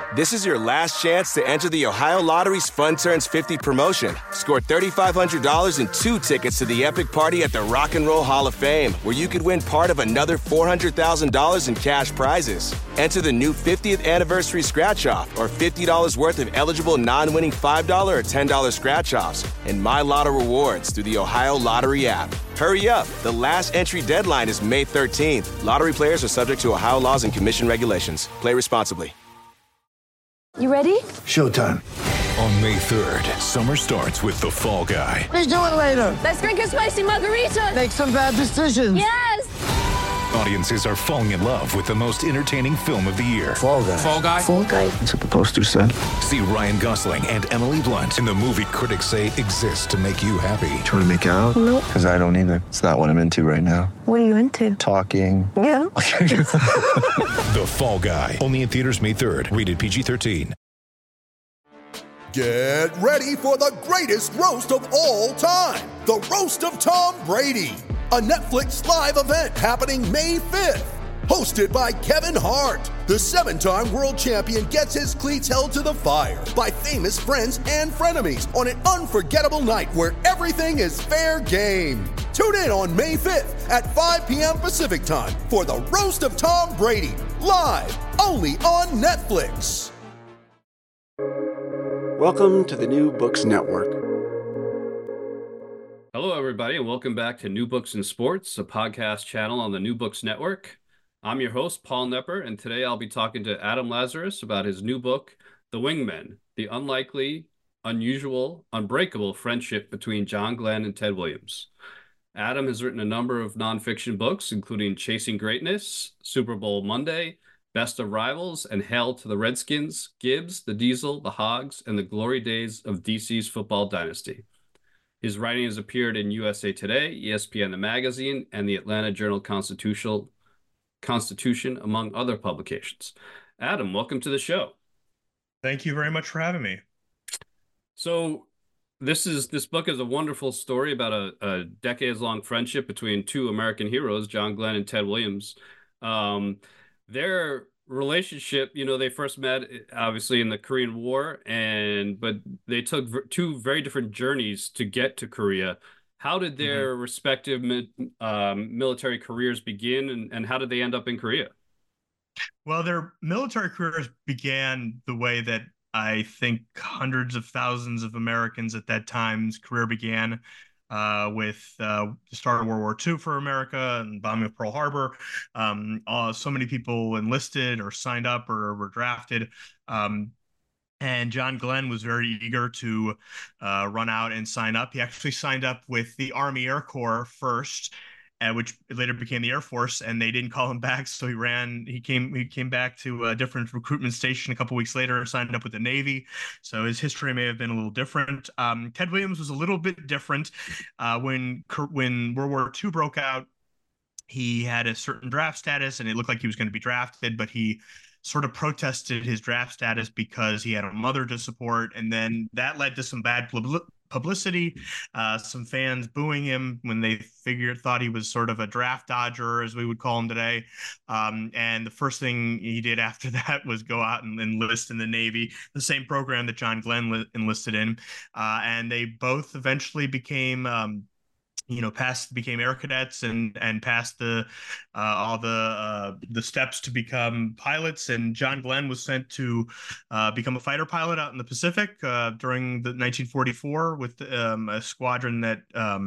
This is your last chance to enter the Ohio Lottery's Fun Turns 50 promotion. Score $3,500 and 2 tickets to the epic party at the Rock and Roll Hall of Fame, where you could win part of another $400,000 in cash prizes. Enter the new 50th anniversary scratch-off or $50 worth of eligible non-winning $5 or $10 scratch-offs and My Lotto rewards through the Ohio Lottery app. Hurry up. The last entry deadline is May 13th. Lottery players are subject to Ohio laws and commission regulations. Play responsibly. You ready? Showtime. On May 3rd, summer starts with The Fall Guy. Let's do it later. Let's drink a spicy margarita. Make some bad decisions. Yes! Audiences are falling in love with the most entertaining film of the year. Fall Guy. Fall Guy? Fall Guy. That's what the poster said. See Ryan Gosling and Emily Blunt in the movie critics say exists to make you happy. Trying to make it out? Nope. Because I don't either. It's not what I'm into right now. What are you into? Talking. Yeah. The Fall Guy. Only in theaters May 3rd. Rated PG-13. Get ready for the greatest roast of all time. The Roast of Tom Brady. A Netflix live event happening May 5th. Hosted by Kevin Hart. The 7-time world champion gets his cleats held to the fire by famous friends and frenemies on an unforgettable night where everything is fair game. Tune in on May 5th at 5 p.m. Pacific time for the Roast of Tom Brady. Live only on Netflix. Welcome to the New Books Network. Hello, everybody, and welcome back to New Books in Sports, a podcast channel on the New Books Network. I'm your host, Paul Nepper, and today I'll be talking to Adam Lazarus about his new book, The Wingmen, the unlikely, unusual, unbreakable friendship between John Glenn and Ted Williams. Adam has written a number of nonfiction books, including Chasing Greatness, Super Bowl Monday, Best of Rivals, and Hail to the Redskins, Gibbs, the Diesel, the Hogs, and the Glory Days of DC's Football Dynasty. His writing has appeared in USA Today, ESPN the Magazine, and the Atlanta Journal-Constitution, among other publications. Adam, welcome to the show. Thank you very much for having me. So this book is a wonderful story about a decades-long friendship between two American heroes, John Glenn and Ted Williams. Their relationship, they first met obviously in the Korean War, but they took two very different journeys to get to Korea. How did their respective military careers begin, and how did they end up in Korea? Well, their military careers began the way that I think hundreds of thousands of Americans at that time's career began, with the start of World War II for America and bombing of Pearl Harbor. So many people enlisted or signed up or were drafted. And John Glenn was very eager to run out and sign up. He actually signed up with the Army Air Corps first, which later became the Air Force, and they didn't call him back. So he came back to a different recruitment station a couple weeks later and signed up with the Navy. So his history may have been a little different. Ted Williams was a little bit different. When World War II broke out, he had a certain draft status, and it looked like he was going to be drafted, but he sort of protested his draft status because he had a mother to support, and then that led to some bad publicity, some fans booing him when they thought he was sort of a draft dodger, as we would call him today. And the first thing he did after that was go out and enlist in the Navy, the same program that John Glenn enlisted in. And they both eventually became became air cadets and passed all the steps to become pilots. And John Glenn was sent to become a fighter pilot out in the Pacific during the 1944 with a squadron that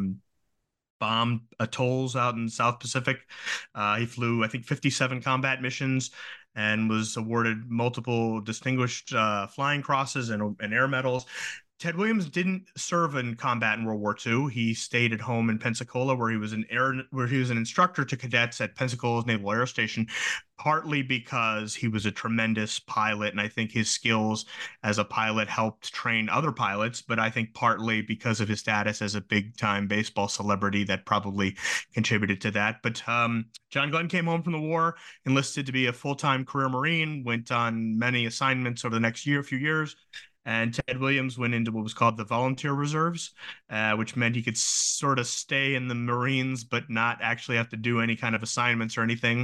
bombed atolls out in South Pacific. He flew, I think, 57 combat missions and was awarded multiple distinguished flying crosses and air medals. Ted Williams didn't serve in combat in World War II. He stayed at home in Pensacola, where he was an instructor to cadets at Pensacola's Naval Air Station, partly because he was a tremendous pilot, and I think his skills as a pilot helped train other pilots, but I think partly because of his status as a big-time baseball celebrity that probably contributed to that. But John Glenn came home from the war, enlisted to be a full-time career Marine, went on many assignments over the next few years. And Ted Williams went into what was called the Volunteer Reserves, which meant he could sort of stay in the Marines, but not actually have to do any kind of assignments or anything.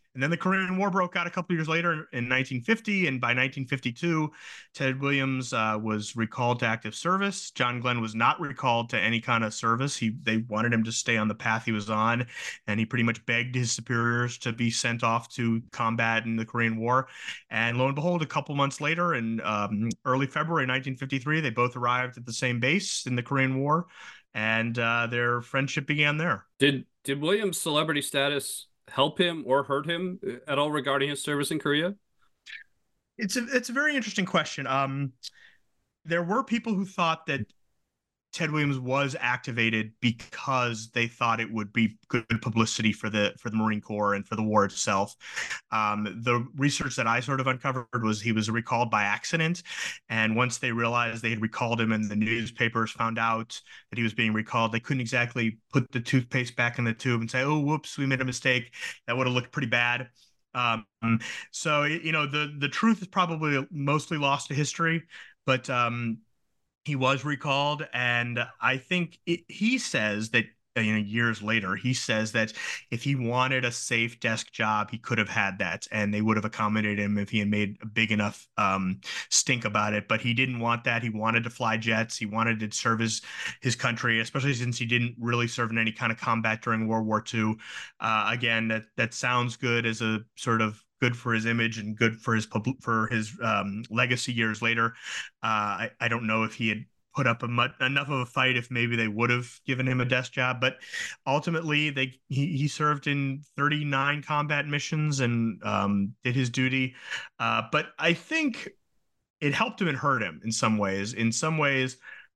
And then the Korean War broke out a couple years later in 1950, and by 1952, Ted Williams was recalled to active service. John Glenn was not recalled to any kind of service. They wanted him to stay on the path he was on, and he pretty much begged his superiors to be sent off to combat in the Korean War. And lo and behold, a couple months later, in early February 1953, they both arrived at the same base in the Korean War, and their friendship began there. Did Williams' celebrity status help him or hurt him at all regarding his service in Korea? It's a very interesting question. There were people who thought that Ted Williams was activated because they thought it would be good publicity for the Marine Corps and for the war itself. The research that I sort of uncovered was he was recalled by accident, and once they realized they had recalled him and the newspapers found out that he was being recalled, they couldn't exactly put the toothpaste back in the tube and say, "Oh, whoops, we made a mistake." That would have looked pretty bad. So the truth is probably mostly lost to history, but he was recalled, and I think he says that years later, he says that if he wanted a safe desk job, he could have had that, and they would have accommodated him if he had made a big enough stink about it. But he didn't want that. He wanted to fly jets. He wanted to serve his country, especially since he didn't really serve in any kind of combat during World War II. Again, that sounds good as a sort of good for his image and good for his legacy years later. I don't know if he had put up enough of a fight if maybe they would have given him a desk job, but ultimately he served in 39 combat missions and did his duty. But I think it helped him and hurt him in some ways. In some ways,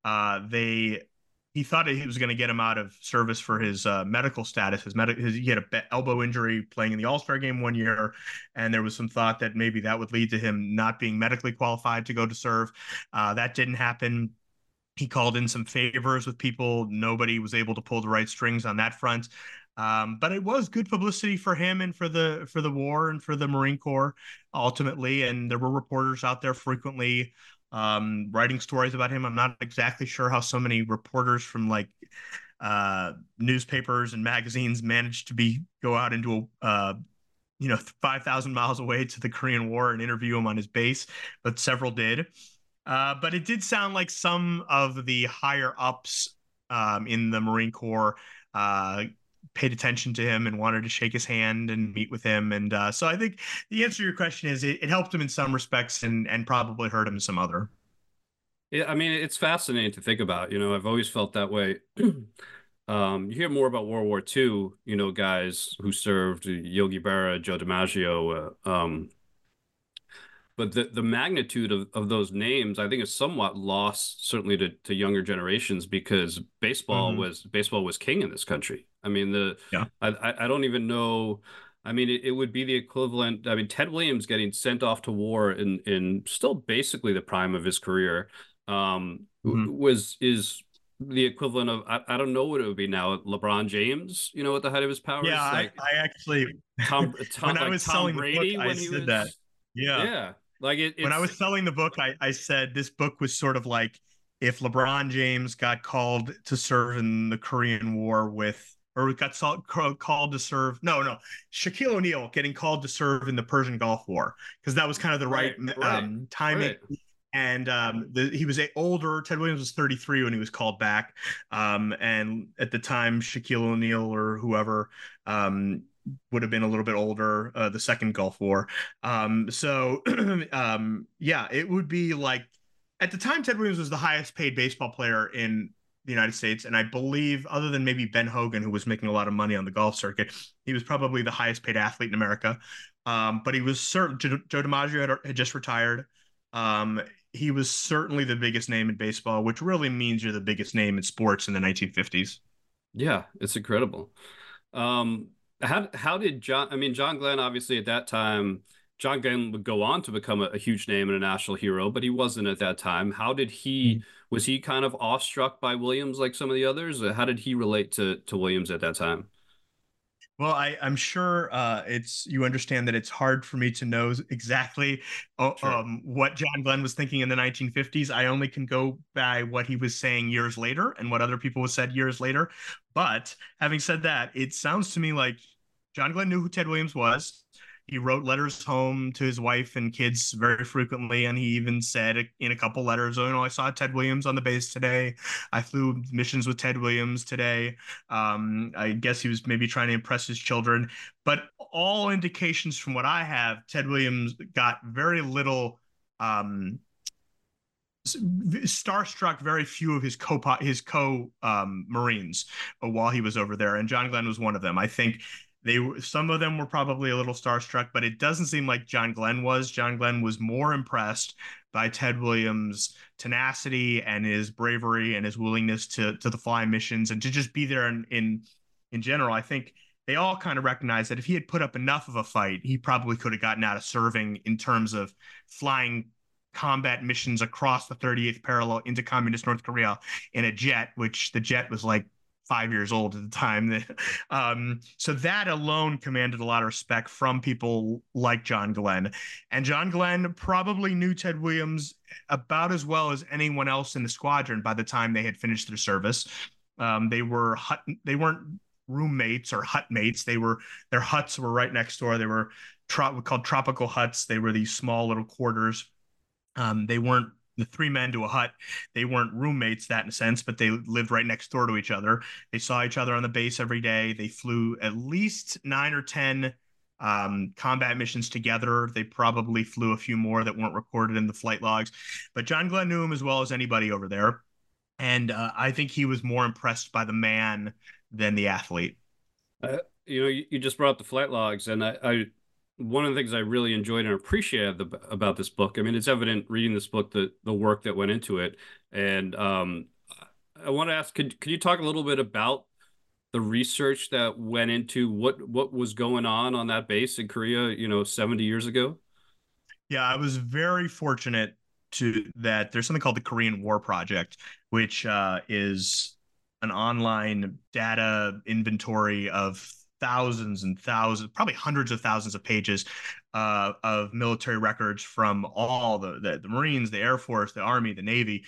he thought he was going to get him out of service for his medical status. He had an elbow injury playing in the All-Star game one year, and there was some thought that maybe that would lead to him not being medically qualified to go to serve. That didn't happen. He called in some favors with people. Nobody was able to pull the right strings on that front. But it was good publicity for him and for the war and for the Marine Corps ultimately. And there were reporters out there frequently writing stories about him. I'm not exactly sure how so many reporters from newspapers and magazines managed to go out into 5,000 miles away to the Korean War and interview him on his base, but several did. But it did sound like some of the higher ups in the Marine Corps paid attention to him and wanted to shake his hand and meet with him. And so I think the answer to your question is it helped him in some respects and probably hurt him in some other. Yeah, I mean, it's fascinating to think about. I've always felt that way. You hear more about World War II, guys who served, Yogi Berra, Joe DiMaggio, but the magnitude of those names, I think, is somewhat lost, certainly to younger generations, because baseball was king in this country. I mean, I don't even know. I mean, it would be the equivalent. I mean, Ted Williams getting sent off to war in still basically the prime of his career is the equivalent of I don't know what it would be now. LeBron James, at the height of his powers. Yeah, I actually Tom when I was selling Brady, the book, I said that. Yeah. When I was selling the book, I said this book was sort of like if LeBron James got called to serve in the Korean War called to serve. No, Shaquille O'Neal getting called to serve in the Persian Gulf War, because that was kind of the right timing. Right. And he was older. Ted Williams was 33 when he was called back. And at the time, Shaquille O'Neal or whoever would have been a little bit older, the second Gulf War. It would be like, at the time, Ted Williams was the highest paid baseball player in the United States. And I believe, other than maybe Ben Hogan, who was making a lot of money on the golf circuit, he was probably the highest paid athlete in America. But he was certain, Joe DiMaggio had just retired. He was certainly the biggest name in baseball, which really means you're the biggest name in sports in the 1950s. Yeah, it's incredible. How did John Glenn, obviously at that time, John Glenn would go on to become a huge name and a national hero, but he wasn't at that time. How did was he kind of awestruck by Williams like some of the others? How did he relate to Williams at that time? Well, I'm sure you understand that it's hard for me to know exactly what John Glenn was thinking in the 1950s. I only can go by what he was saying years later and what other people said years later. But having said that, it sounds to me like John Glenn knew who Ted Williams was. He wrote letters home to his wife and kids very frequently, and he even said in a couple letters, "Oh, I saw Ted Williams on the base today. I flew missions with Ted Williams today." I guess he was maybe trying to impress his children, but all indications from what I have, Ted Williams got very little starstruck very few of his co Marines while he was over there, and John Glenn was one of them. I think some of them were probably a little starstruck, but it doesn't seem like John Glenn was. John Glenn was more impressed by Ted Williams' tenacity and his bravery and his willingness to fly missions and to just be there in general. I think they all kind of recognized that if he had put up enough of a fight, he probably could have gotten out of serving in terms of flying combat missions across the 38th parallel into communist North Korea in a jet, which the jet was like 5 years old at the time. So that alone commanded a lot of respect from people like John Glenn. And John Glenn probably knew Ted Williams about as well as anyone else in the squadron by the time they had finished their service. They weren't roommates or hut mates. Their huts were right next door. They were called tropical huts. They were these small little quarters. They weren't the three men to a hut. They weren't roommates that in a sense, but they lived right next door to each other. They saw each other on the base every day. They flew at least 9 or 10 combat missions together. They probably flew a few more that weren't recorded in the flight logs, but John Glenn knew him as well as anybody over there. And I think he was more impressed by the man than the athlete. You just brought up the flight logs, and I one of the things I really enjoyed and appreciated about this book, I mean, it's evident reading this book, the work that went into it. And I want to ask, could you talk a little bit about the research that went into what was going on that base in Korea, 70 years ago? Yeah, I was very fortunate that there's something called the Korean War Project, which is an online data inventory of thousands and thousands, probably hundreds of thousands of pages of military records from all the Marines, the Air Force, the Army, the Navy,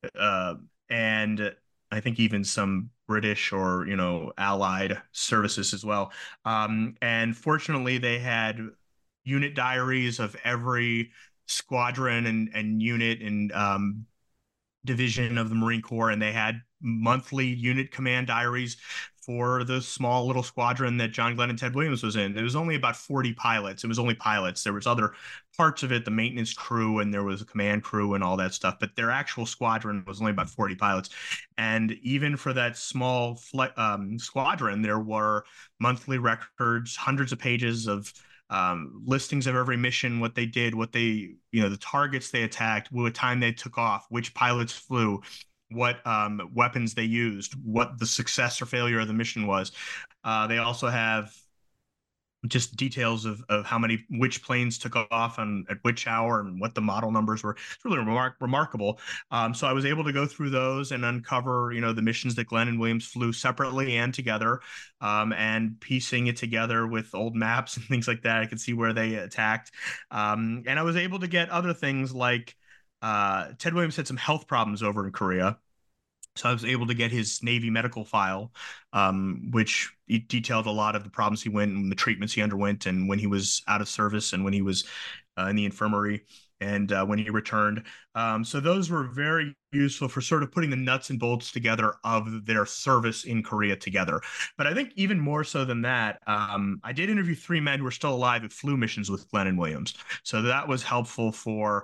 and I think even some British or allied services as well. And fortunately, they had unit diaries of every squadron and unit and division of the Marine Corps, and they had monthly unit command diaries for the small little squadron that John Glenn and Ted Williams was in. It was only about 40 pilots. It was only pilots. There was other parts of it, the maintenance crew, and there was a command crew and all that stuff. But their actual squadron was only about 40 pilots. And even for that small squadron, there were monthly records, hundreds of pages of listings of every mission, what they did, the targets they attacked, what time they took off, which pilots flew, what weapons they used, what the success or failure of the mission was. They also have just details of which planes took off and at which hour and what the model numbers were. It's really remarkable. So I was able to go through those and uncover, the missions that Glenn and Williams flew separately and together, and piecing it together with old maps and things like that. I could see where they attacked. And I was able to get other things like Ted Williams had some health problems over in Korea. So I was able to get his Navy medical file, which detailed a lot of the problems he went and the treatments he underwent, and when he was out of service and when he was in the infirmary and when he returned. So those were very useful for sort of putting the nuts and bolts together of their service in Korea together. But I think even more so than that, I did interview 3 men who are still alive who flew missions with Glenn and Williams. So that was helpful for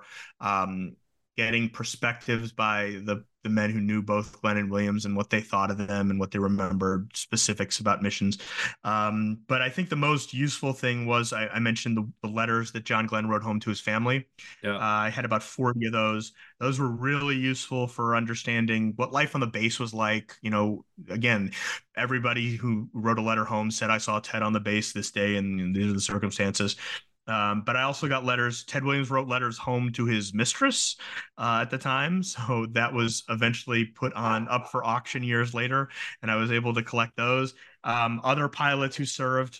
getting perspectives by the men who knew both Glenn and Williams and what they thought of them and what they remembered, specifics about missions. But I think the most useful thing was I mentioned the letters that John Glenn wrote home to his family. Yeah. I had about 40 of those. Those were really useful for understanding what life on the base was like. Again, everybody who wrote a letter home said, "I saw Ted on the base this day and these are the circumstances." But I also got letters. Ted Williams wrote letters home to his mistress at the time. So that was eventually put up for auction years later, and I was able to collect those. Other pilots who served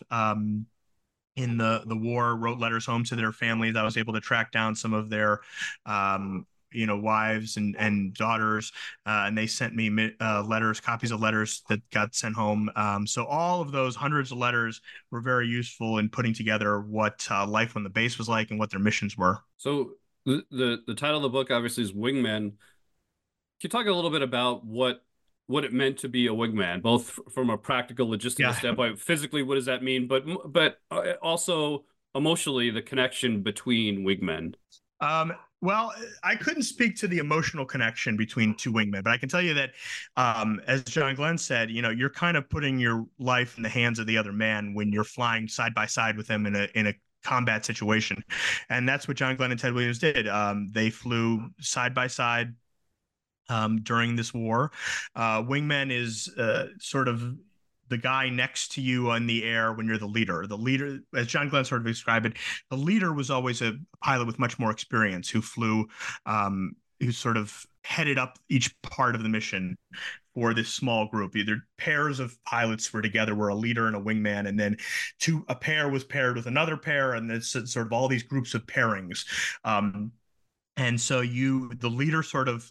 in the war wrote letters home to their families. I was able to track down some of their wives and daughters, and they sent me letters, copies of letters that got sent home. So all of those hundreds of letters were very useful in putting together what life on the base was like and what their missions were. So the title of the book obviously is Wingmen. Can you talk a little bit about what it meant to be a wingman, both from a practical, logistical standpoint, physically, what does that mean, but also emotionally, the connection between wingmen? Well, I couldn't speak to the emotional connection between two wingmen, but I can tell you that, as John Glenn said, you're kind of putting your life in the hands of the other man when you're flying side by side with him in a combat situation, and that's what John Glenn and Ted Williams did. They flew side by side during this war. Wingman is sort of the guy next to you on the air when you're the leader. The leader, as John Glenn sort of described it, the leader was always a pilot with much more experience who flew, who sort of headed up each part of the mission for this small group. Either pairs of pilots were together, were a leader and a wingman, and then a pair was paired with another pair, and it's sort of all these groups of pairings. And so the leader sort of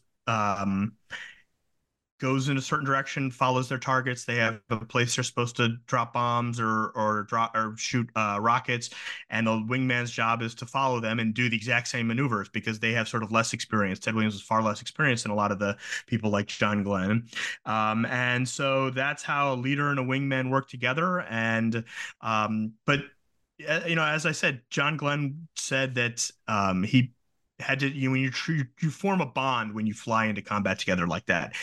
goes in a certain direction, follows their targets. They have a place they're supposed to drop bombs or shoot rockets, and the wingman's job is to follow them and do the exact same maneuvers because they have sort of less experience. Ted Williams was far less experienced than a lot of the people like John Glenn, and so that's how a leader and a wingman work together. And but as I said, John Glenn said that he had to, when you form a bond when you fly into combat together like that,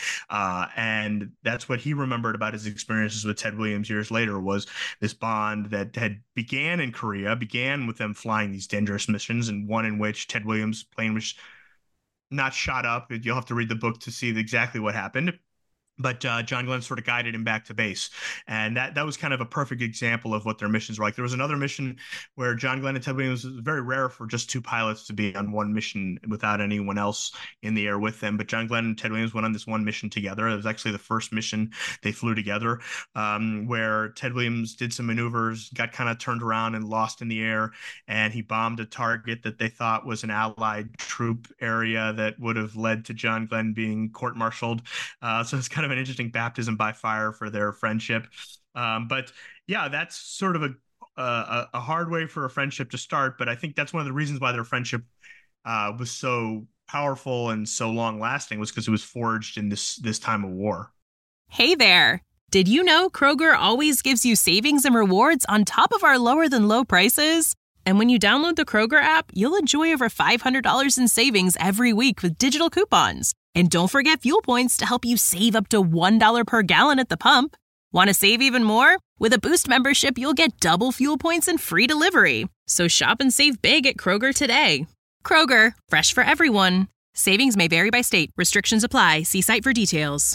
and that's what he remembered about his experiences with Ted Williams years later, was this bond that began in Korea, began with them flying these dangerous missions, and one in which Ted Williams' plane was not shot up. You'll have to read the book to see exactly what happened. But John Glenn sort of guided him back to base. And that was kind of a perfect example of what their missions were like. There was another mission where John Glenn and Ted Williams, it was very rare for just two pilots to be on one mission without anyone else in the air with them. But John Glenn and Ted Williams went on this one mission together. It was actually the first mission they flew together, where Ted Williams did some maneuvers, got kind of turned around and lost in the air. And he bombed a target that they thought was an Allied troop area that would have led to John Glenn being court-martialed. So it's kind of an interesting baptism by fire for their friendship. But yeah, that's sort of a hard way for a friendship to start. But I think that's one of the reasons why their friendship was so powerful and so long lasting, was because it was forged in this time of war. Hey there. Did you know Kroger always gives you savings and rewards on top of our lower than low prices? And when you download the Kroger app, you'll enjoy over $500 in savings every week with digital coupons. And don't forget fuel points to help you save up to $1 per gallon at the pump. Want to save even more? With a Boost membership, you'll get double fuel points and free delivery. So shop and save big at Kroger today. Kroger, fresh for everyone. Savings may vary by state. Restrictions apply. See site for details.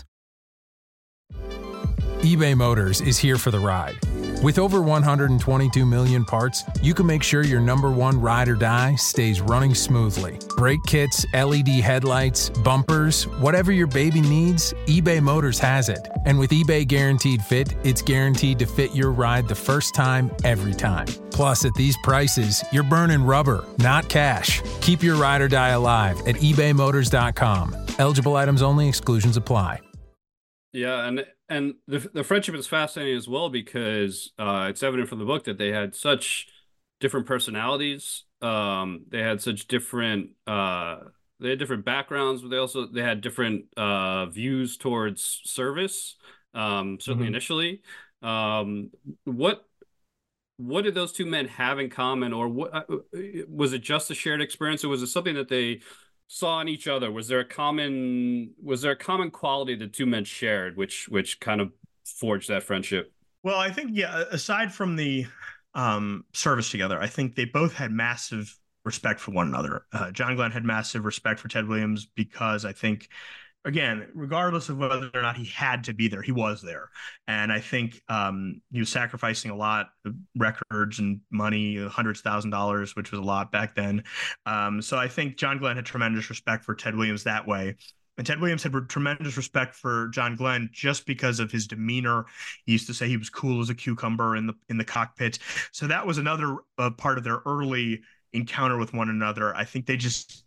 eBay Motors is here for the ride. With over 122 million parts, you can make sure your number one ride or die stays running smoothly. Brake kits, LED headlights, bumpers, whatever your baby needs, eBay Motors has it. And with eBay Guaranteed Fit, it's guaranteed to fit your ride the first time, every time. Plus, at these prices, you're burning rubber, not cash. Keep your ride or die alive at ebaymotors.com. Eligible items only. Exclusions apply. Yeah, and the friendship is fascinating as well because it's evident from the book that they had such different personalities. They had such different backgrounds, but they had different views towards service. Certainly initially, what did those two men have in common, or what was it? Just a shared experience, or was it something that they saw in each other? Was there a common quality the two men shared, which kind of forged that friendship? Well, I think, aside from the service together, I think they both had massive respect for one another. John Glenn had massive respect for Ted Williams because I think, again, regardless of whether or not he had to be there, he was there. And I think he was sacrificing a lot of records and money, hundreds of thousands of dollars, which was a lot back then. So I think John Glenn had tremendous respect for Ted Williams that way. And Ted Williams had tremendous respect for John Glenn just because of his demeanor. He used to say he was cool as a cucumber in the cockpit. So that was another part of their early encounter with one another. I think they just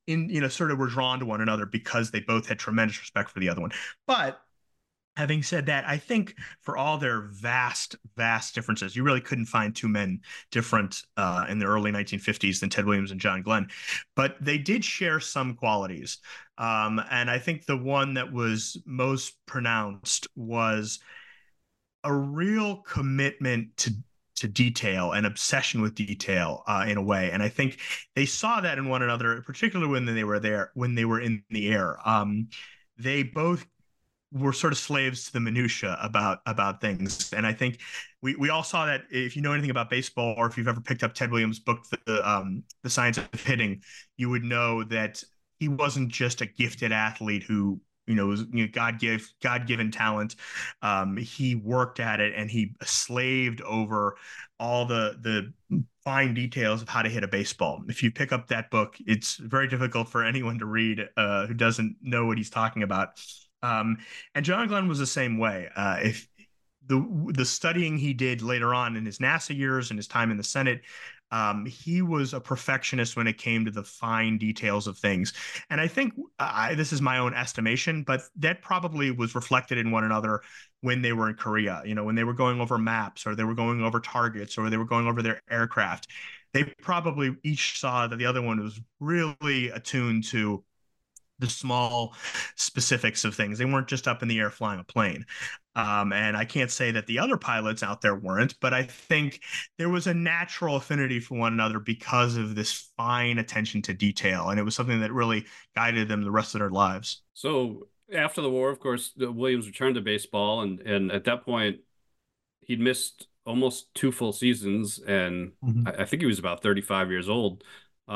sort of were drawn to one another because they both had tremendous respect for the other one. But having said that, I think for all their vast, vast differences, you really couldn't find two men different in the early 1950s than Ted Williams and John Glenn. But they did share some qualities. And I think the one that was most pronounced was a real commitment to detail and obsession with detail in a way. And I think they saw that in one another, particularly when they were in the air. They both were sort of slaves to the minutia about things. And I think we all saw that. If you know anything about baseball, or if you've ever picked up Ted Williams' book, The Science of Hitting, you would know that he wasn't just a gifted athlete who was God-given talent. He worked at it, and he slaved over all the fine details of how to hit a baseball. If you pick up that book, it's very difficult for anyone to read who doesn't know what he's talking about. And John Glenn was the same way. If the studying he did later on in his NASA years and his time in the Senate, he was a perfectionist when it came to the fine details of things. And I think this is my own estimation, but that probably was reflected in one another when they were in Korea. When they were going over maps, or they were going over targets, or they were going over their aircraft, they probably each saw that the other one was really attuned to the small specifics of things. They weren't just up in the air flying a plane. And I can't say that the other pilots out there weren't, but I think there was a natural affinity for one another because of this fine attention to detail. And it was something that really guided them the rest of their lives. So after the war, of course, Williams returned to baseball. And at that point, he'd missed almost 2 full seasons. And I think he was about 35 years old.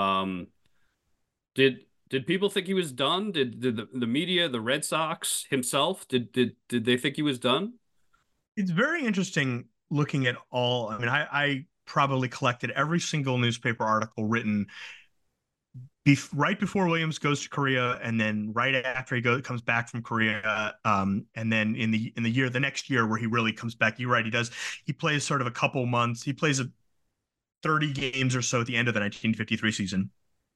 Did people think he was done? Did the media, the Red Sox himself, did they think he was done? It's very interesting looking at all. I mean, I probably collected every single newspaper article written right before Williams goes to Korea, and then right after he comes back from Korea, and then in the next year where he really comes back. You're right, he plays sort of a couple months. He plays 30 games or so at the end of the 1953 season.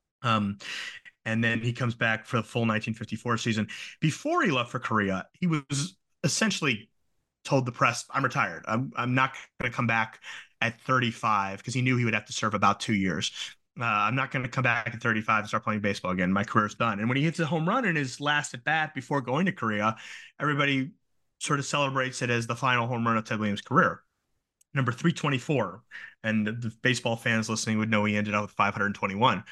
And then he comes back for the full 1954 season. Before he left for Korea, he was essentially told the press, "I'm retired. I'm not going to come back at 35," because he knew he would have to serve about 2 years. "I'm not going to come back at 35 and start playing baseball again. My career's done." And when he hits a home run in his last at bat before going to Korea, everybody sort of celebrates it as the final home run of Ted Williams' career. Number 324. And the baseball fans listening would know he ended up with 521.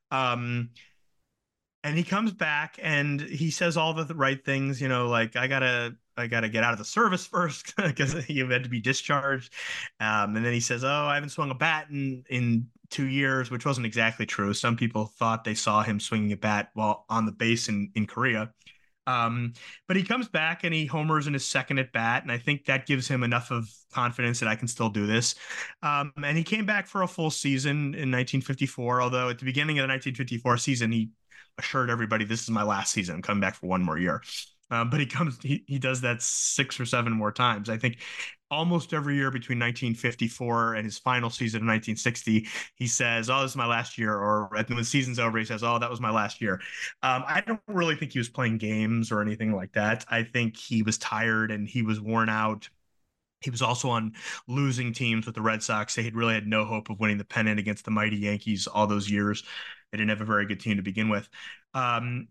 And he comes back and he says all the right things, like, I gotta get out of the service first because he had to be discharged. And then he says, "Oh, I haven't swung a bat in 2 years," which wasn't exactly true. Some people thought they saw him swinging a bat while on the base in Korea. But he comes back and he homers in his second at bat. And I think that gives him enough of confidence that I can still do this. And he came back for a full season in 1954, although at the beginning of the 1954 season, he assured everybody, "This is my last season. I'm coming back for one more year." But he does that 6 or 7 more times. I think almost every year between 1954 and his final season of 1960, he says, "Oh, this is my last year." Or when the season's over, he says, "Oh, that was my last year." I don't really think he was playing games or anything like that. I think he was tired and he was worn out. He was also on losing teams with the Red Sox. They had really had no hope of winning the pennant against the mighty Yankees all those years. They didn't have a very good team to begin with. But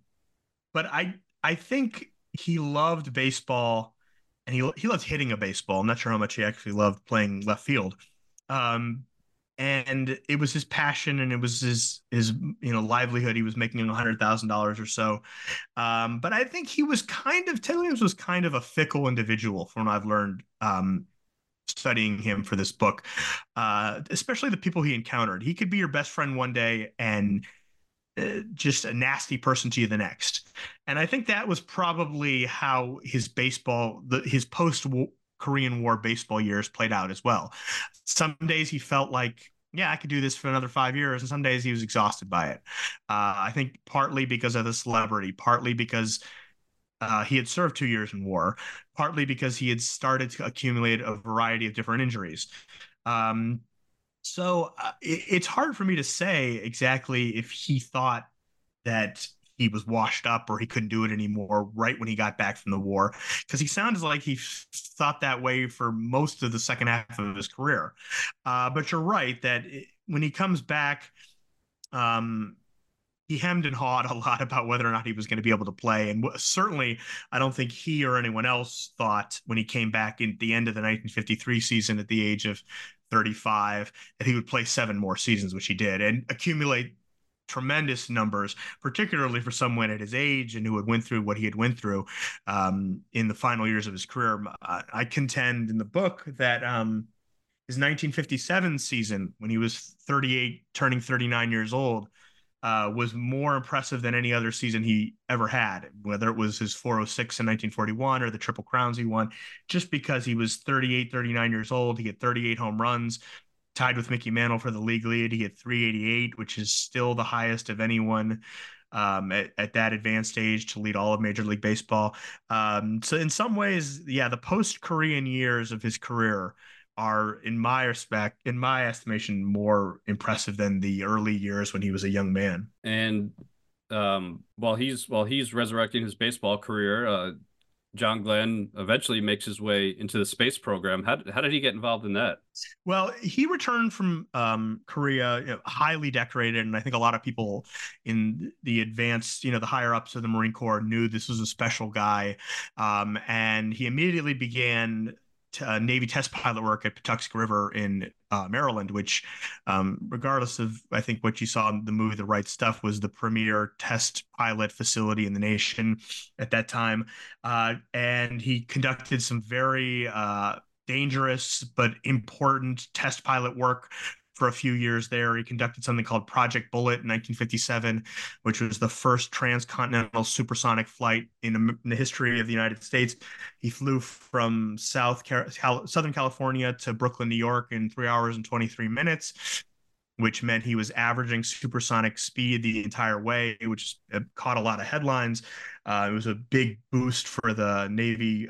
I think he loved baseball, and he loved hitting a baseball. I'm not sure how much he actually loved playing left field. And it was his passion, and it was his livelihood. He was making $100,000 or so. But I think Ted Williams was kind of a fickle individual from what I've learned studying him for this book, especially the people he encountered. He could be your best friend one day and just a nasty person to you the next. And I think that was probably how his post-Korean War baseball years played out as well. Some days he felt like, "Yeah, I could do this for another 5 years." And some days he was exhausted by it. I think partly because of the celebrity, partly because he had served 2 years in war, partly because he had started to accumulate a variety of different injuries. So it's hard for me to say exactly if he thought that he was washed up or he couldn't do it anymore right when he got back from the war, because he sounded like he thought that way for most of the second half of his career. But you're right that when he comes back, he hemmed and hawed a lot about whether or not he was going to be able to play. And certainly, I don't think he or anyone else thought when he came back in the end of the 1953 season at the age of 35 that he would play 7 more seasons, which he did, and accumulate tremendous numbers, particularly for someone at his age and who had went through what he had went through in the final years of his career. I contend in the book that his 1957 season, when he was 38, turning 39 years old, was more impressive than any other season he ever had, whether it was his 406 in 1941 or the Triple Crowns he won, just because he was 38, 39 years old. He had 38 home runs, tied with Mickey Mantle for the league lead. He had 388, which is still the highest of anyone at that advanced age to lead all of Major League Baseball. So in some ways, yeah, the post-Korean years of his career are, in my estimation, more impressive than the early years when he was a young man. And while he's resurrecting his baseball career, John Glenn eventually makes his way into the space program. How did he get involved in that? Well, he returned from Korea, highly decorated, and I think a lot of people in the advanced, the higher ups of the Marine Corps knew this was a special guy, and he immediately began Navy test pilot work at Patuxent River in Maryland, which, regardless of, I think, what you saw in the movie The Right Stuff, was the premier test pilot facility in the nation at that time. And he conducted some very dangerous but important test pilot work for a few years there. He conducted something called Project Bullet in 1957, which was the first transcontinental supersonic flight in the history of the United States. He flew from Southern California to Brooklyn, New York in 3 hours and 23 minutes, which meant he was averaging supersonic speed the entire way, which caught a lot of headlines. It was a big boost for the Navy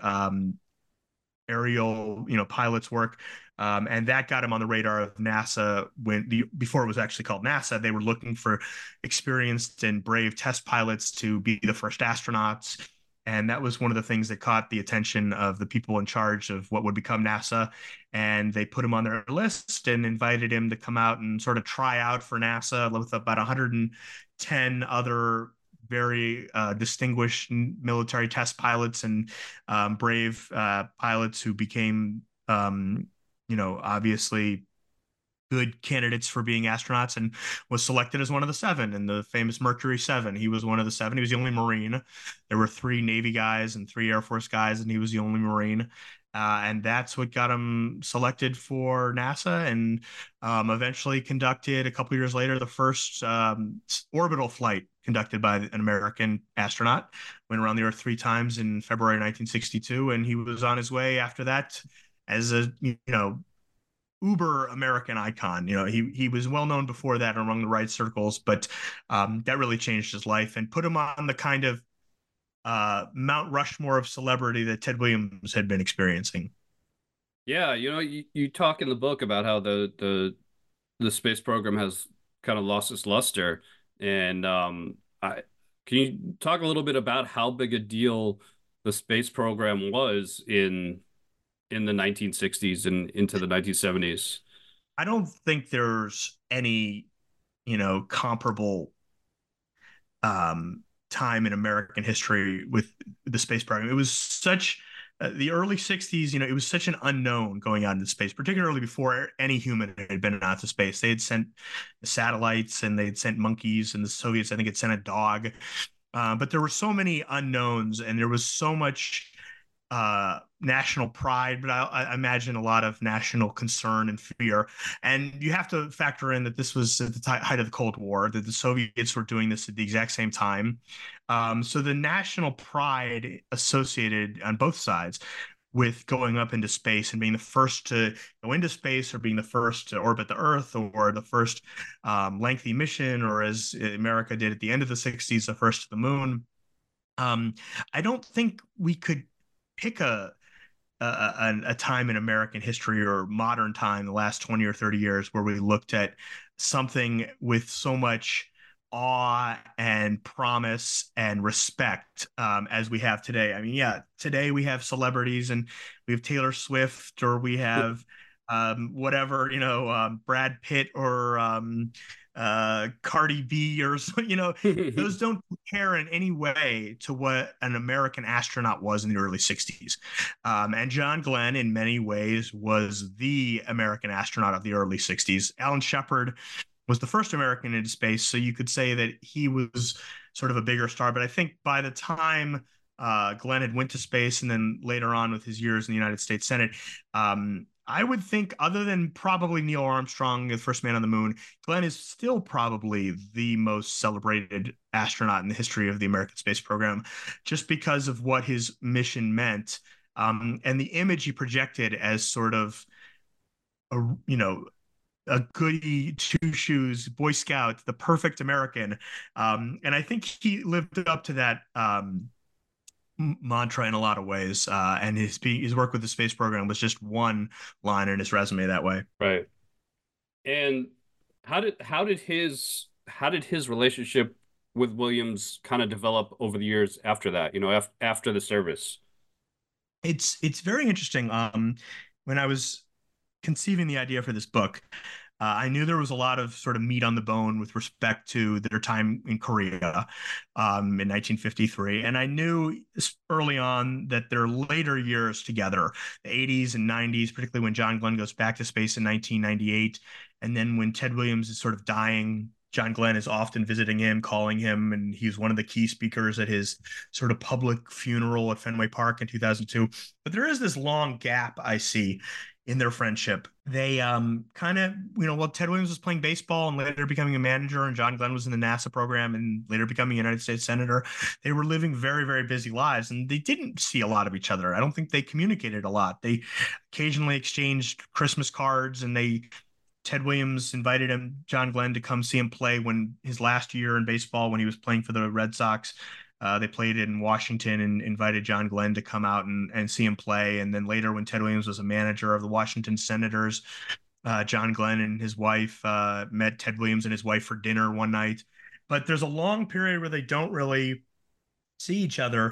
aerial, pilots work. And that got him on the radar of NASA before it was actually called NASA. They were looking for experienced and brave test pilots to be the first astronauts. And that was one of the things that caught the attention of the people in charge of what would become NASA. And they put him on their list and invited him to come out and sort of try out for NASA with about 110 other very distinguished military test pilots and brave pilots who became obviously good candidates for being astronauts, and was selected as one of the 7 in the famous Mercury 7. He was one of the 7. He was the only Marine. There were 3 Navy guys and 3 Air Force guys, and he was the only Marine. And that's what got him selected for NASA, and eventually conducted, a couple years later, the first orbital flight conducted by an American astronaut. Went around the Earth 3 times in February 1962, and he was on his way after that as a uber American icon. He was well known before that among the right circles, but that really changed his life and put him on the kind of Mount Rushmore of celebrity that Ted Williams had been experiencing. Yeah, you talk in the book about how the space program has kind of lost its luster, and can you talk a little bit about how big a deal the space program was in the 1960s and into the 1970s? I don't think there's any, comparable time in American history with the space program. It was such the early 60s, it was such an unknown going out into space, particularly before any human had been out to space. They had sent satellites and they'd sent monkeys, and the Soviets, I think, had sent a dog. But there were so many unknowns, and there was so much national pride, but I imagine a lot of national concern and fear. And you have to factor in that this was at the height of the Cold War, that the Soviets were doing this at the exact same time. So the national pride associated on both sides with going up into space and being the first to go into space, or being the first to orbit the Earth, or the first lengthy mission, or as America did at the end of the 60s, the first to the moon. I don't think we could pick a time in American history or modern time, the last 20 or 30 years, where we looked at something with so much awe and promise and respect as we have today. I mean, yeah, today we have celebrities and we have Taylor Swift, or we have whatever, Brad Pitt or Cardi B or those don't compare in any way to what an American astronaut was in the early 60s. And John Glenn in many ways was the American astronaut of the early 60s. Alan Shepard was the first American into space, so you could say that he was sort of a bigger star. But I think by the time Glenn had went to space, and then later on with his years in the United States Senate, I would think, other than probably Neil Armstrong, the first man on the moon, Glenn is still probably the most celebrated astronaut in the history of the American space program, just because of what his mission meant, and the image he projected as sort of a goody two-shoes Boy Scout, the perfect American. And I think he lived up to that mantra in a lot of ways. And his work with the space program was just one line in his resume that way. Right. And how did his relationship with Williams kind of develop over the years after that, after the service? It's very interesting. When I was conceiving the idea for this book, I knew there was a lot of sort of meat on the bone with respect to their time in Korea in 1953. And I knew early on that their later years together, the 80s and 90s, particularly when John Glenn goes back to space in 1998, and then when Ted Williams is sort of dying, John Glenn is often visiting him, calling him, and he's one of the key speakers at his sort of public funeral at Fenway Park in 2002. But there is this long gap I see in their friendship. They kind of, while Ted Williams was playing baseball and later becoming a manager, and John Glenn was in the NASA program and later becoming a United States Senator, they were living very, very busy lives, and they didn't see a lot of each other. I don't think they communicated a lot. They occasionally exchanged Christmas cards, and Ted Williams invited John Glenn, to come see him play when his last year in baseball, when he was playing for the Red Sox. They played in Washington and invited John Glenn to come out and see him play. And then later, when Ted Williams was a manager of the Washington Senators, John Glenn and his wife met Ted Williams and his wife for dinner one night. But there's a long period where they don't really see each other.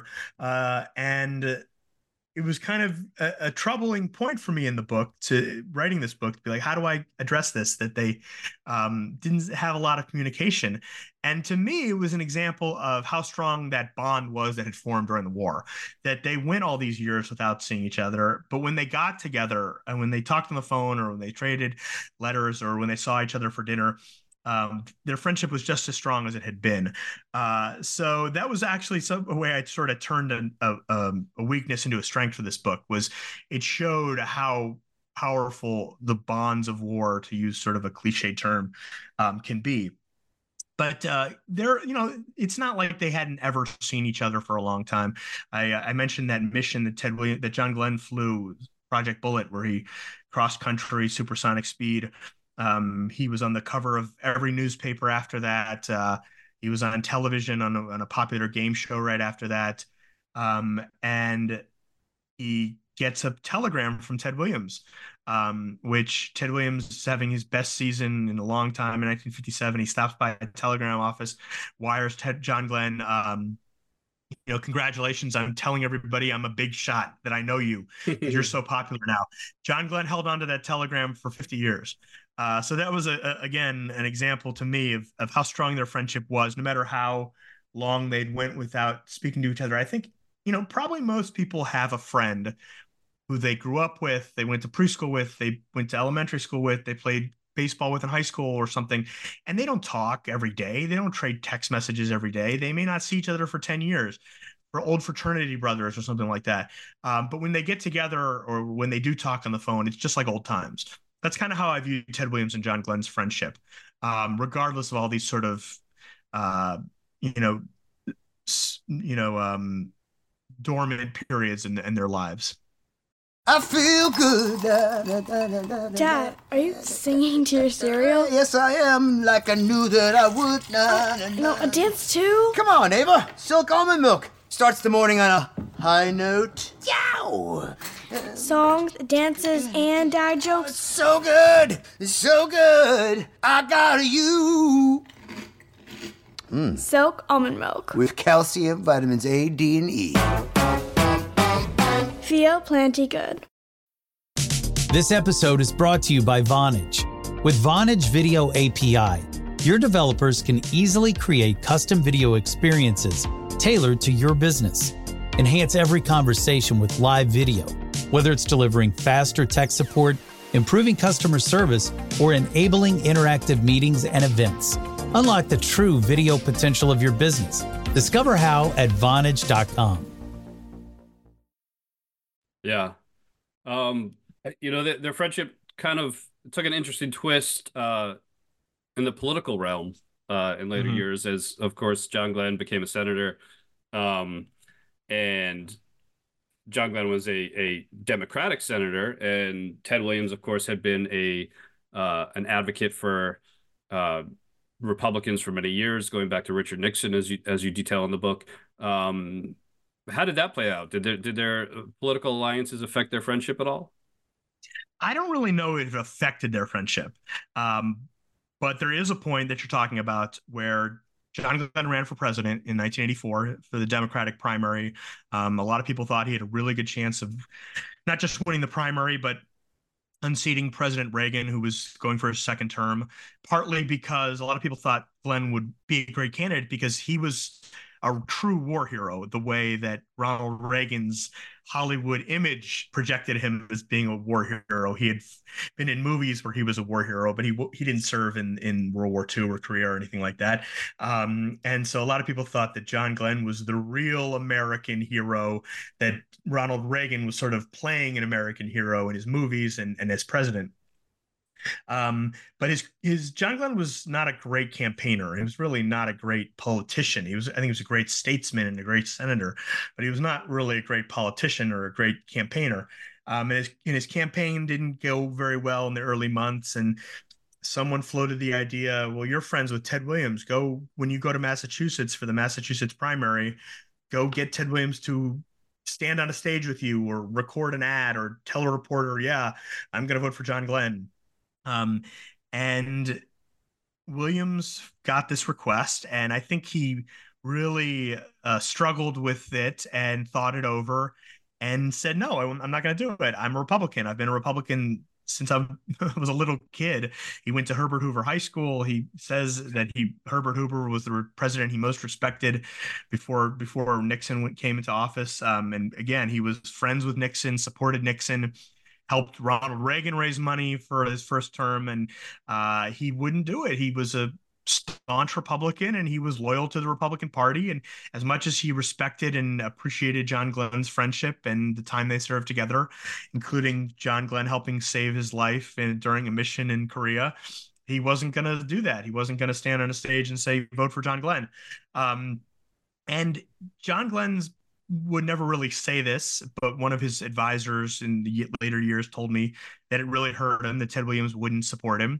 And it was kind of a troubling point for me in the book, to writing this book, to be like, how do I address this, that they didn't have a lot of communication? And to me, it was an example of how strong that bond was that had formed during the war, that they went all these years without seeing each other. But when they got together and when they talked on the phone, or when they traded letters, or when they saw each other for dinner, their friendship was just as strong as it had been. So that was actually a way I sort of turned a weakness into a strength for this book. Was it showed how powerful the bonds of war, to use sort of a cliche term, can be. But it's not like they hadn't ever seen each other for a long time. I mentioned that mission that John Glenn flew, Project Bullet, where he crossed country supersonic speed. He was on the cover of every newspaper after that. He was on television on a popular game show right after that. And he gets a telegram from Ted Williams, which Ted Williams is having his best season in a long time in 1957. He stops by a telegram office, wires John Glenn, congratulations, I'm telling everybody I'm a big shot, that I know you because you're so popular now. John Glenn held on to that telegram for 50 years. So that was, again, an example to me of how strong their friendship was, no matter how long they'd went without speaking to each other. I think, probably most people have a friend who they grew up with, they went to preschool with, they went to elementary school with, they played baseball with in high school or something, and they don't talk every day. They don't trade text messages every day. They may not see each other for 10 years, for old fraternity brothers or something like that. But when they get together, or when they do talk on the phone, it's just like old times. That's kind of how I view Ted Williams and John Glenn's friendship, regardless of all these sort of, dormant periods in their lives. I feel good. Dad, are you singing to your cereal? Yes, I am, like I knew that I would. No, a dance too? Come on, Ava. Silk almond milk starts the morning on a high note. Yow! Songs, dances, and dad jokes. So good. So good. I got you. Silk almond milk. With calcium, vitamins A, D, and E. Feel plenty good. This episode is brought to you by Vonage. With Vonage Video API, your developers can easily create custom video experiences tailored to your business. Enhance every conversation with live video, whether it's delivering faster tech support, improving customer service, or enabling interactive meetings and events. Unlock the true video potential of your business. Discover how at Vonage.com. Yeah. Their friendship kind of took an interesting twist in the political realm in later years, as, of course, John Glenn became a senator. And John Glenn was a Democratic senator, and Ted Williams, of course, had been an advocate for Republicans for many years, going back to Richard Nixon, as you detail in the book. How did that play out? Did their political alliances affect their friendship at all? I don't really know if it affected their friendship, but there is a point that you're talking about where John Glenn ran for president in 1984 for the Democratic primary. A lot of people thought he had a really good chance of not just winning the primary, but unseating President Reagan, who was going for his second term, partly because a lot of people thought Glenn would be a great candidate because he was a true war hero, the way that Ronald Reagan's Hollywood image projected him as being a war hero. He had been in movies where he was a war hero, but he didn't serve in World War II or Korea or anything like that. And so a lot of people thought that John Glenn was the real American hero, that Ronald Reagan was sort of playing an American hero in his movies and as president. But his John Glenn was not a great campaigner. He was really not a great politician. I think he was a great statesman and a great senator, but he was not really a great politician or a great campaigner. And his campaign didn't go very well in the early months. And someone floated the idea, well, you're friends with Ted Williams. When you go to Massachusetts for the Massachusetts primary, go get Ted Williams to stand on a stage with you or record an ad or tell a reporter, yeah, I'm going to vote for John Glenn. And Williams got this request, and I think he really struggled with it and thought it over and said, no, I'm not going to do it. I'm a Republican. I've been a Republican since I was a little kid. He went to Herbert Hoover High School. He says that Herbert Hoover was the president he most respected before Nixon came into office. And again, he was friends with Nixon, supported Nixon, helped Ronald Reagan raise money for his first term, and he wouldn't do it. He was a staunch Republican, and he was loyal to the Republican Party. And as much as he respected and appreciated John Glenn's friendship and the time they served together, including John Glenn helping save his life during a mission in Korea, he wasn't going to do that. He wasn't going to stand on a stage and say, vote for John Glenn. And John Glenn's would never really say this, but one of his advisors in the later years told me that it really hurt him that Ted Williams wouldn't support him.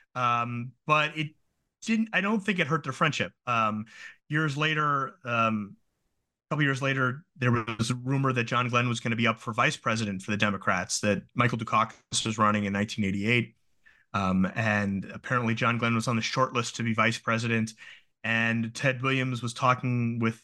But it didn't. I don't think it hurt their friendship. Years later, a couple years later, there was a rumor that John Glenn was going to be up for vice president for the Democrats, that Michael Dukakis was running in 1988. And apparently John Glenn was on the short list to be vice president. And Ted Williams was talking with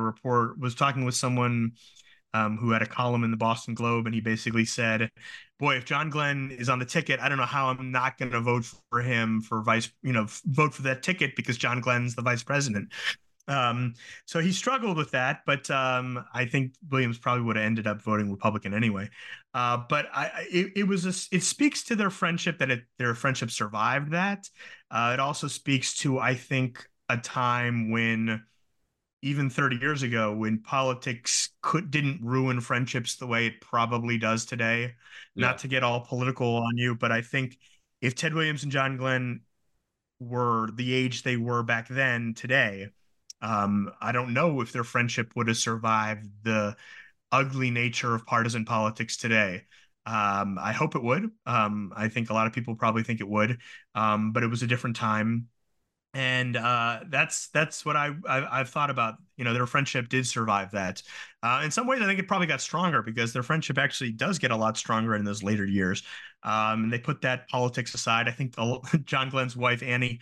someone who had a column in the Boston Globe, and he basically said, boy, if John Glenn is on the ticket, I don't know how I'm not going to vote for him for vote for that ticket because John Glenn's the vice president. So he struggled with that, but I think Williams probably would have ended up voting Republican anyway. But it speaks to their friendship that their friendship survived that. It also speaks to, I think, a time when, even 30 years ago, when politics didn't ruin friendships the way it probably does today. Yeah. Not to get all political on you, but I think if Ted Williams and John Glenn were the age they were back then today, I don't know if their friendship would have survived the ugly nature of partisan politics today. I hope it would. I think a lot of people probably think it would, but it was a different time. And that's what I've thought about. Their friendship did survive that. In some ways, I think it probably got stronger because their friendship actually does get a lot stronger in those later years. And they put that politics aside. I think John Glenn's wife, Annie,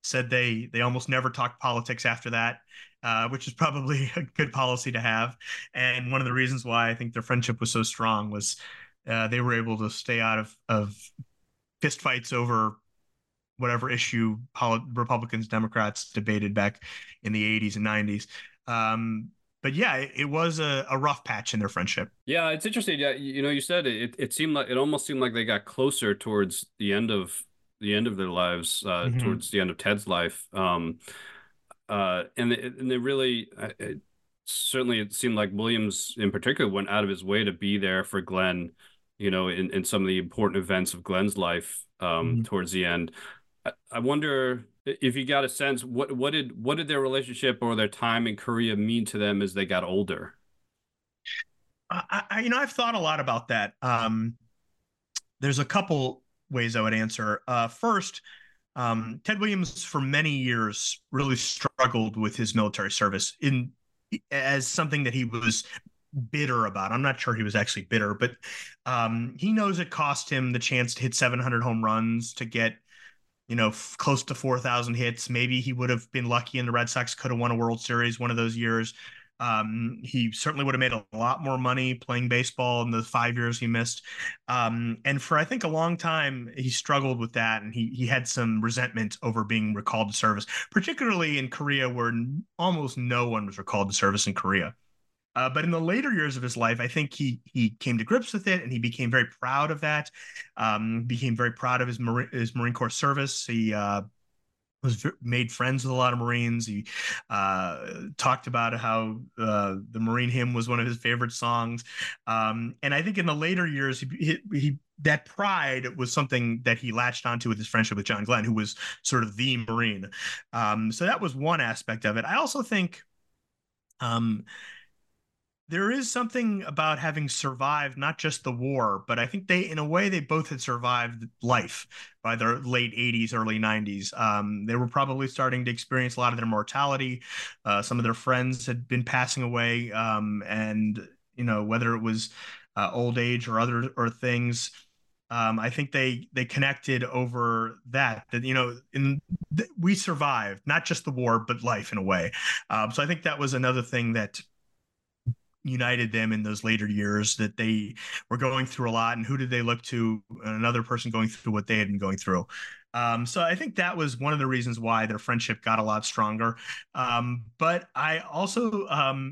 said they almost never talked politics after that, which is probably a good policy to have. And one of the reasons why I think their friendship was so strong was they were able to stay out of fistfights over whatever issue Republicans, Democrats debated back in the 80s and 90s. But yeah, it was a rough patch in their friendship. Yeah, it's interesting. Yeah, you said it seemed like, it almost seemed like they got closer towards the end of their lives, towards the end of Ted's life. And they really, certainly it seemed like Williams in particular went out of his way to be there for Glenn, in some of the important events of Glenn's life, towards the end. I wonder if you got a sense, what did their relationship or their time in Korea mean to them as they got older? I've thought a lot about that. There's a couple ways I would answer. First, Ted Williams for many years really struggled with his military service as something that he was bitter about. I'm not sure he was actually bitter, but he knows it cost him the chance to hit 700 home runs, to get close to 4,000 hits. Maybe he would have been lucky and the Red Sox could have won a World Series one of those years. He certainly would have made a lot more money playing baseball in the 5 years he missed. And for, I think, a long time, he struggled with that. And he had some resentment over being recalled to service, particularly in Korea, where almost no one was recalled to service in Korea. But in the later years of his life, I think he came to grips with it, and he became very proud of that. Became very proud of his Marine Corps service. He made friends with a lot of Marines. He talked about how the Marine hymn was one of his favorite songs. And I think in the later years, he that pride was something that he latched onto with his friendship with John Glenn, who was sort of the Marine. So that was one aspect of it. I also think there is something about having survived not just the war, but I think in a way, they both had survived life by their late 80s, early 90s. They were probably starting to experience a lot of their mortality. Some of their friends had been passing away, and whether it was old age or other things. I think they connected over that we survived not just the war, but life in a way. So I think that was another thing that united them in those later years, that they were going through a lot, and who did they look to? Another person going through what they had been going through. So I think that was one of the reasons why their friendship got a lot stronger. But I also,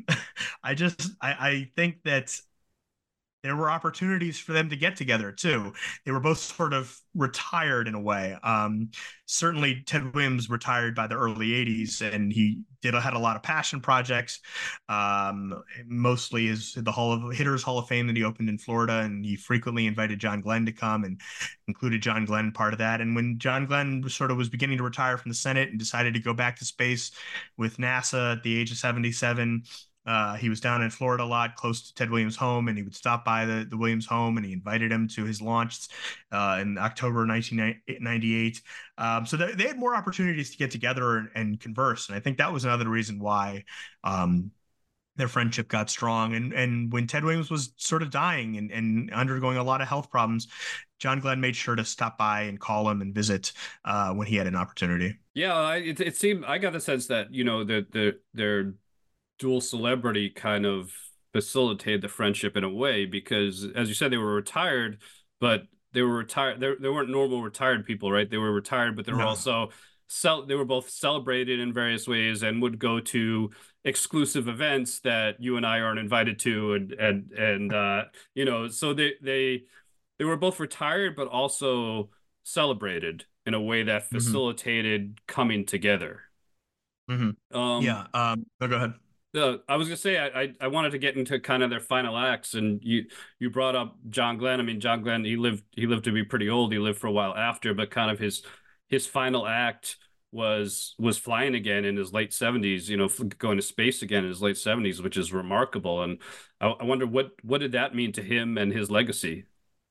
I think that there were opportunities for them to get together too. They were both sort of retired in a way. Certainly Ted Williams retired by the early 80s, and he had a lot of passion projects. Mostly is the Hitters Hall of Fame that he opened in Florida, and he frequently invited John Glenn to come and included John Glenn part of that. And when John Glenn sort of was beginning to retire from the Senate and decided to go back to space with NASA at the age of 77, he was down in Florida a lot, close to Ted Williams' home, and he would stop by the Williams home, and he invited him to his launch in October 1998. So they had more opportunities to get together and converse, and I think that was another reason why their friendship got strong. And when Ted Williams was sort of dying and undergoing a lot of health problems, John Glenn made sure to stop by and call him and visit when he had an opportunity. Yeah, it seemed, I got the sense that their dual celebrity kind of facilitated the friendship in a way, because as you said, they were retired, but they were retired. They weren't normal retired people, right? They were retired, but they were also they were both celebrated in various ways and would go to exclusive events that you and I aren't invited to, and so they were both retired, but also celebrated in a way that facilitated coming together. No, go ahead. I was gonna say I wanted to get into kind of their final acts, and you brought up John Glenn. I mean, John Glenn, he lived to be pretty old. He lived for a while after, but kind of his final act was flying again in his late 70s. Going to space again in his late 70s, which is remarkable. And I wonder what did that mean to him and his legacy?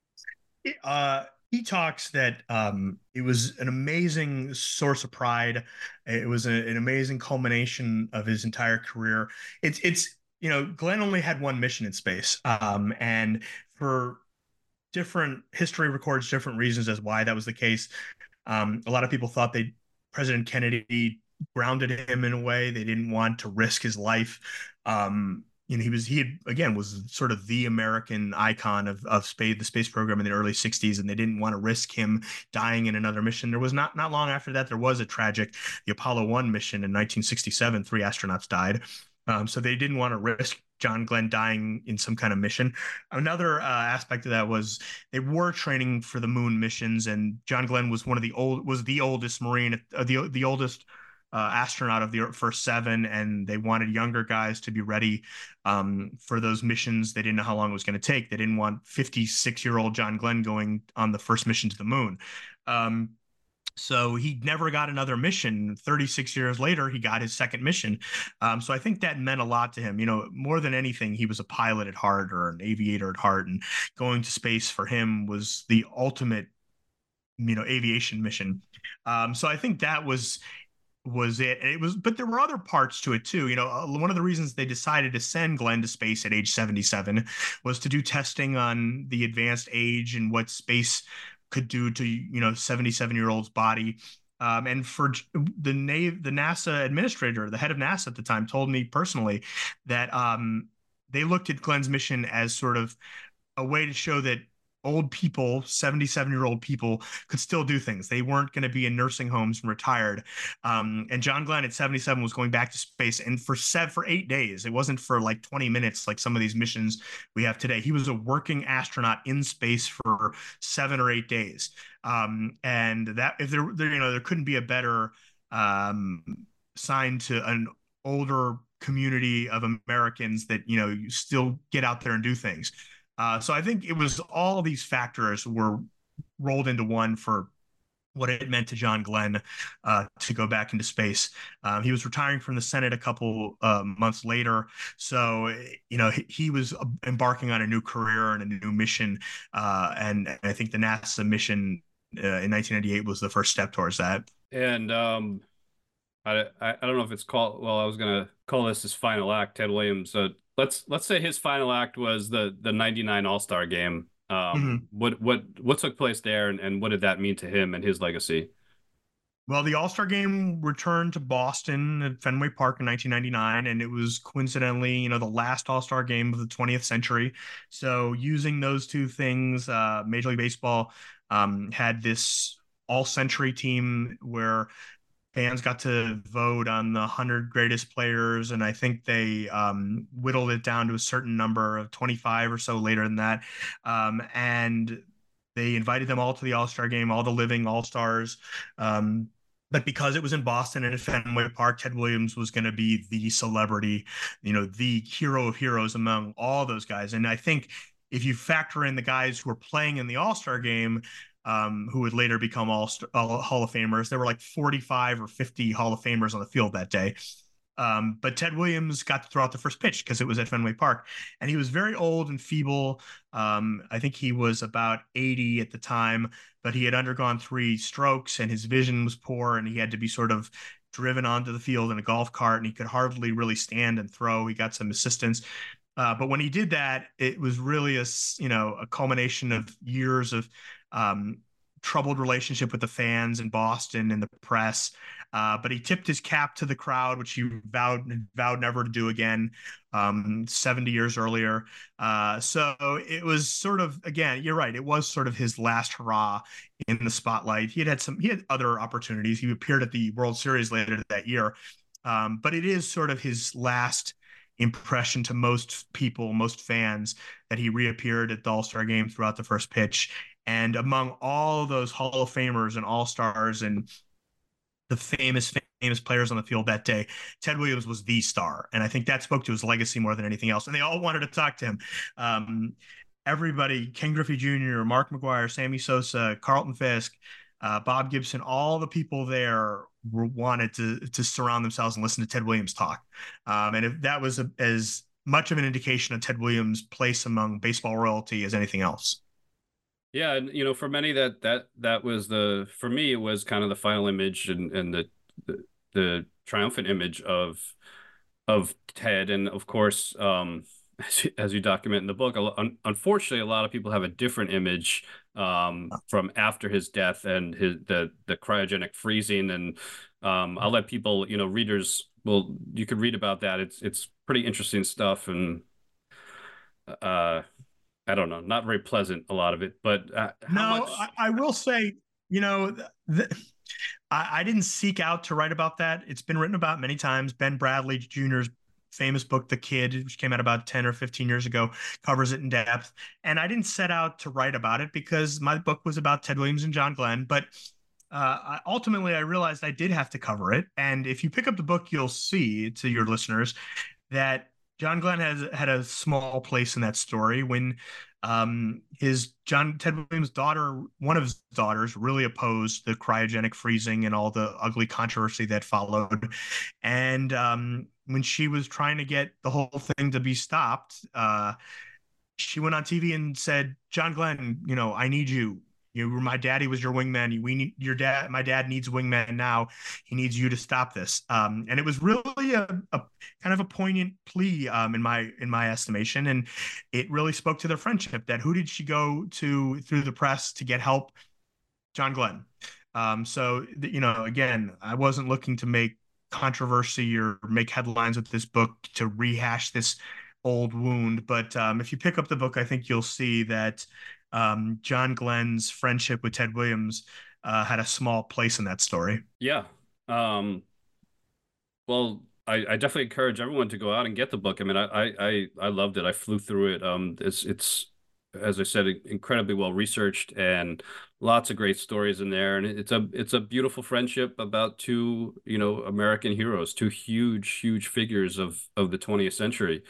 He talks that it was an amazing source of pride. It was an amazing culmination of his entire career. It's Glenn only had one mission in space, and for different history records different reasons as why that was the case. A lot of people thought President Kennedy grounded him in a way. They didn't want to risk his life. He was sort of the American icon of space, the space program in the early 60s, and they didn't want to risk him dying in another mission. There was not long after that, there was a tragic, the Apollo 1 mission in 1967, 3 astronauts died. So they didn't want to risk John Glenn dying in some kind of mission. Another aspect of that was they were training for the moon missions, and John Glenn was the oldest Marine, the oldest astronaut of the first 7, and they wanted younger guys to be ready for those missions. They didn't know how long it was going to take. They didn't want 56-year-old John Glenn going on the first mission to the moon. So he never got another mission. 36 years later, he got his second mission. So I think that meant a lot to him. More than anything, he was a pilot at heart, or an aviator at heart, and going to space for him was the ultimate, aviation mission. So I think that was it. But there were other parts to it too. One of the reasons they decided to send Glenn to space at age 77 was to do testing on the advanced age and what space could do to 77-year-old's body. And for the NASA administrator, the head of NASA at the time, told me personally that they looked at Glenn's mission as sort of a way to show that old people, 77-year-old people, could still do things. They weren't going to be in nursing homes and retired. And John Glenn at 77 was going back to space, and for 8 days. It wasn't for like 20 minutes like some of these missions we have today. He was a working astronaut in space for 7 or 8 days. And that, if there couldn't be a better sign to an older community of Americans that you still get out there and do things. So I think it was all these factors were rolled into one for what it meant to John Glenn to go back into space. He was retiring from the Senate a couple months later. So, he was embarking on a new career and a new mission. And I think the NASA mission in 1998 was the first step towards that. And I don't know if it's called, well, I was going to call this his final act, Ted Williams. Let's say his final act was the 99 All-Star game. What took place there, and what did that mean to him and his legacy? Well, the All-Star game returned to Boston at Fenway Park in 1999, and it was coincidentally, the last All-Star game of the 20th century. So using those two things, Major League Baseball had this all-century team where fans got to vote on the 100 greatest players, and I think they whittled it down to a certain number of 25 or so later than that. And they invited them all to the All-Star game, all the living All-Stars. But because it was in Boston and at Fenway Park, Ted Williams was going to be the celebrity, the hero of heroes among all those guys. And I think if you factor in the guys who were playing in the All-Star game, who would later become all Hall of Famers. There were like 45 or 50 Hall of Famers on the field that day. But Ted Williams got to throw out the first pitch because it was at Fenway Park. And he was very old and feeble. I think he was about 80 at the time, but he had undergone 3 strokes and his vision was poor, and he had to be sort of driven onto the field in a golf cart, and he could hardly really stand and throw. He got some assistance. But when he did that, it was really a culmination of years of troubled relationship with the fans in Boston and the press. But he tipped his cap to the crowd, which he vowed never to do again 70 years earlier. So it was sort of, again, you're right, it was sort of his last hurrah in the spotlight. He had other opportunities. He appeared at the World Series later that year. But it is sort of his last impression to most people, most fans, that he reappeared at the All-Star game throughout the first pitch. And among all those Hall of Famers and All-Stars and the famous players on the field that day, Ted Williams was the star. And I think that spoke to his legacy more than anything else. And they all wanted to talk to him. Everybody, Ken Griffey Jr., Mark McGwire, Sammy Sosa, Carlton Fisk, Bob Gibson, all the people there wanted to surround themselves and listen to Ted Williams talk. And if that was as much of an indication of Ted Williams' place among baseball royalty as anything else. Yeah, and for many that was for me it was kind of the final image and the triumphant image of Ted, and of course as you document in the book. Unfortunately, a lot of people have a different image from after his death and the cryogenic freezing. And I'll let people, readers, you could read about that. It's pretty interesting stuff, and I don't know, not very pleasant, a lot of it. But I will say, I didn't seek out to write about that. It's been written about many times. Ben Bradley Jr.'s famous book, The Kid, which came out about 10 or 15 years ago, covers it in depth. And I didn't set out to write about it because my book was about Ted Williams and John Glenn. But ultimately, I realized I did have to cover it. And if you pick up the book, you'll see, to your listeners, that John Glenn had a small place in that story when Ted Williams' daughter, one of his daughters, really opposed the cryogenic freezing and all the ugly controversy that followed. And when she was trying to get the whole thing to be stopped, she went on TV and said, "John Glenn, I need you. My daddy was your wingman. We need your dad. My dad needs a wingman now. He needs you to stop this." And it was really a kind of a poignant plea in my estimation, and it really spoke to their friendship. That who did she go to through the press to get help? John Glenn. So again, I wasn't looking to make controversy or make headlines with this book to rehash this old wound. But if you pick up the book, I think you'll see that John Glenn's friendship with Ted Williams had a small place in that story. Yeah. Well, I definitely encourage everyone to go out and get the book. I mean, I loved it. I flew through it. It's as I said, incredibly well researched and lots of great stories in there. And it's a beautiful friendship about two, American heroes, two huge figures of the 20th century.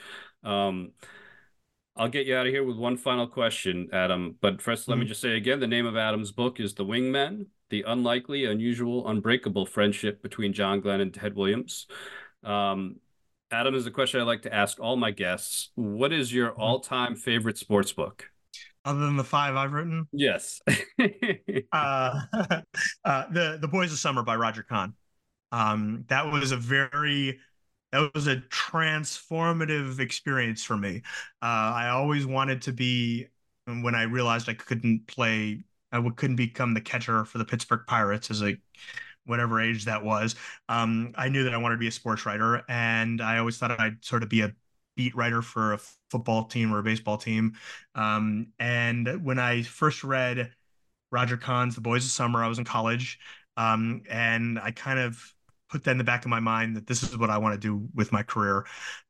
I'll get you out of here with one final question, Adam. But first, let me just say again, the name of Adam's book is The Wingmen, The Unlikely, Unusual, Unbreakable Friendship Between John Glenn and Ted Williams. Adam, is a question I like to ask all my guests. What is your all-time favorite sports book? Other than the 5 I've written? Yes. The Boys of Summer by Roger Kahn. That was a transformative experience for me. I always wanted to be, when I realized I couldn't become the catcher for the Pittsburgh Pirates as whatever age that was. I knew that I wanted to be a sports writer, and I always thought I'd sort of be a beat writer for a football team or a baseball team. And when I first read Roger Kahn's The Boys of Summer, I was in college, and I kind of put that in the back of my mind that this is what I want to do with my career.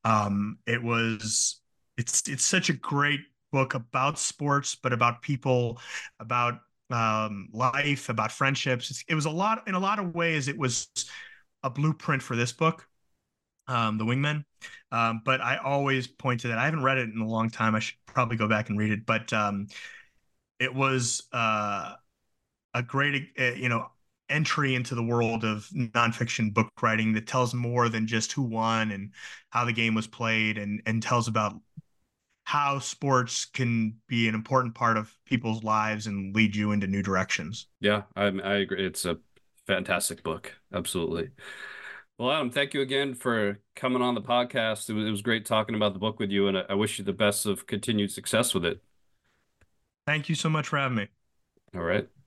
It's such a great book about sports, but about people, about life, about friendships. It was in a lot of ways, it was a blueprint for this book, The Wingmen. But I always point to that. I haven't read it in a long time. I should probably go back and read it, but it was a great, entry into the world of nonfiction book writing that tells more than just who won and how the game was played, and tells about how sports can be an important part of people's lives and lead you into new directions. Yeah, I agree. It's a fantastic book. Absolutely. Well, Adam, thank you again for coming on the podcast. It was great talking about the book with you, and I wish you the best of continued success with it. Thank you so much for having me. All right.